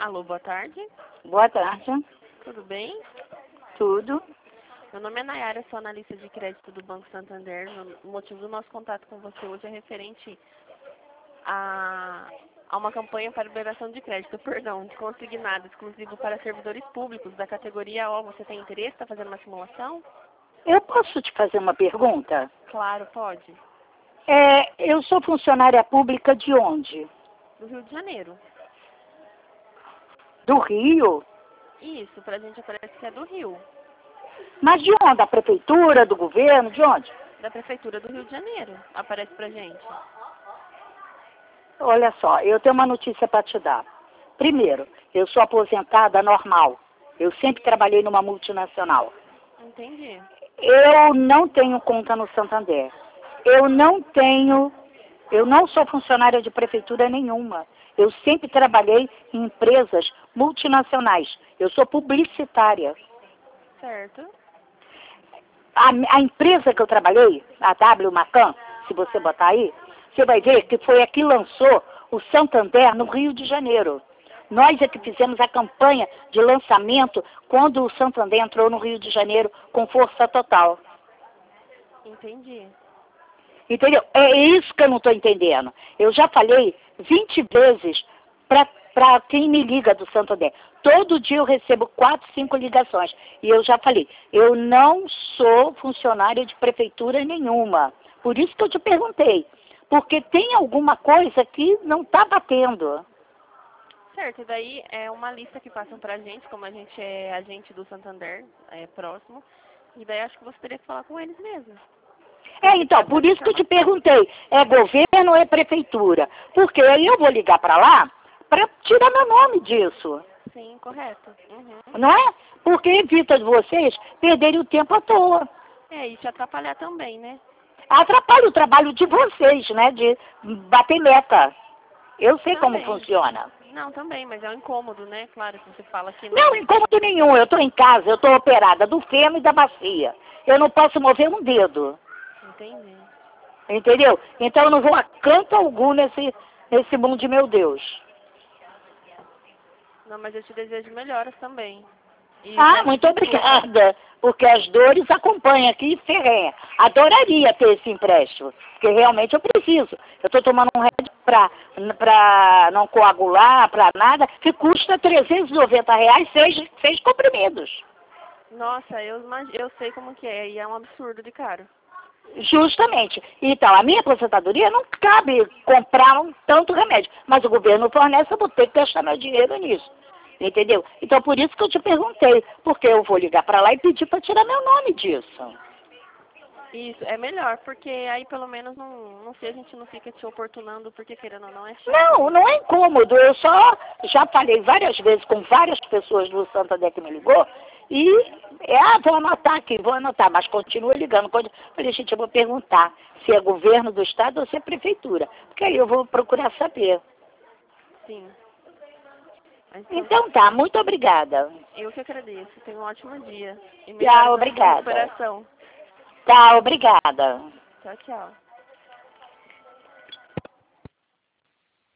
Alô, boa tarde. Boa tarde. Tudo bem? Tudo. Meu nome é Nayara, sou analista de crédito do Banco Santander. O motivo do nosso contato com você hoje é referente a uma campanha para liberação de crédito, de consignado exclusivo para servidores públicos da categoria O. Você tem interesse? Está fazendo uma simulação? Eu posso te fazer uma pergunta? Claro, pode. Eu sou funcionária pública de onde? Do Rio de Janeiro. Do Rio? Isso, pra gente aparece que é do Rio. Mas de onde? Da prefeitura, do governo, de onde? Da Prefeitura do Rio de Janeiro, aparece pra gente. Olha só, eu tenho uma notícia para te dar. Primeiro, eu sou aposentada normal. Eu sempre trabalhei numa multinacional. Entendi. Eu não tenho conta no Santander. Eu não sou funcionária de prefeitura nenhuma. Eu sempre trabalhei em empresas multinacionais. Eu sou publicitária. Certo. A empresa que eu trabalhei, a W Macan, se você botar aí, você vai ver que foi a que lançou o Santander no Rio de Janeiro. Nós é que fizemos a campanha de lançamento quando o Santander entrou no Rio de Janeiro com força total. Entendi. Entendeu? É isso que eu não estou entendendo. Eu já falei 20 vezes para quem me liga do Santander. Todo dia eu recebo 4, 5 ligações. E eu já falei, eu não sou funcionária de prefeitura nenhuma. Por isso que eu te perguntei. Porque tem alguma coisa que não está batendo. Certo, e daí é uma lista que passam pra gente, como a gente é agente do Santander, próximo, e daí acho que você teria que falar com eles mesmo. Então, por isso que eu te perguntei, é governo ou é prefeitura? Porque aí eu vou ligar para lá para tirar meu nome disso. Sim, correto. Uhum. Não é? Porque evita de vocês perderem o tempo à toa. E te atrapalhar também, né? Atrapalha o trabalho de vocês, né? De bater meta. Eu sei Também. como funciona. Não, também, mas é um incômodo, né? Claro que você fala que Não, incômodo nenhum. Eu estou em casa, eu estou operada do fêmur e da bacia. Eu não posso mover um dedo. Entendi. Entendeu? Então eu não vou a canto algum nesse mundo de meu Deus. Não, mas eu te desejo melhoras também. Muito obrigada. Porque as dores acompanham aqui ferrenha. Adoraria ter esse empréstimo. Porque realmente eu preciso. Eu estou tomando um remédio para não coagular, para nada, que custa R$390, 6 comprimidos. Nossa, eu sei como que é, e é um absurdo de caro. Justamente. Então, a minha aposentadoria não cabe comprar tanto remédio. Mas o governo fornece, eu vou ter que gastar meu dinheiro nisso. Entendeu? Então, por isso que eu te perguntei. Porque eu vou ligar para lá e pedir para tirar meu nome disso. Isso, é melhor, porque aí pelo menos não sei, a gente não fica te oportunando, porque querendo ou não é chato. Não é incômodo. Eu já falei várias vezes com várias pessoas do Santander que me ligou. E, vou anotar aqui, vou anotar, mas continua ligando. Quando falei, gente, eu vou perguntar se é governo do estado ou se é prefeitura. Porque aí eu vou procurar saber. Sim. Então tá, muito obrigada. Eu que agradeço. Tenha um ótimo dia. E Tchau, obrigada. recuperação. Tá, obrigada. Tchau, tchau.